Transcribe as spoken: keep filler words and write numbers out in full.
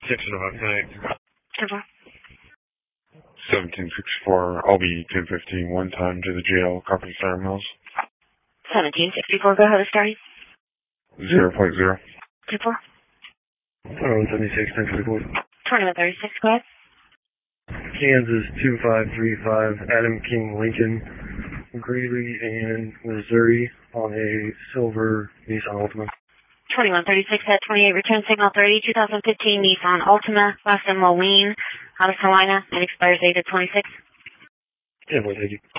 six and a half night. ten four. seventeen sixty-four, I'll be ten fifteen, one time to the jail, copy Star Mills. seventeen sixty-four, go ahead with starting. zero point zero. two four. twenty-one seventy-six, ten forty-four. twenty-one thirty-six, go ahead. Kansas two five three five, Adam King Lincoln, Greeley and Missouri on a silver Nissan Altima. twenty-one thirty-six at twenty-eight, return signal thirty, two thousand fifteen Nissan Altima, last in Moline, South Carolina, and expires eight of twenty-six. ten point, thank you.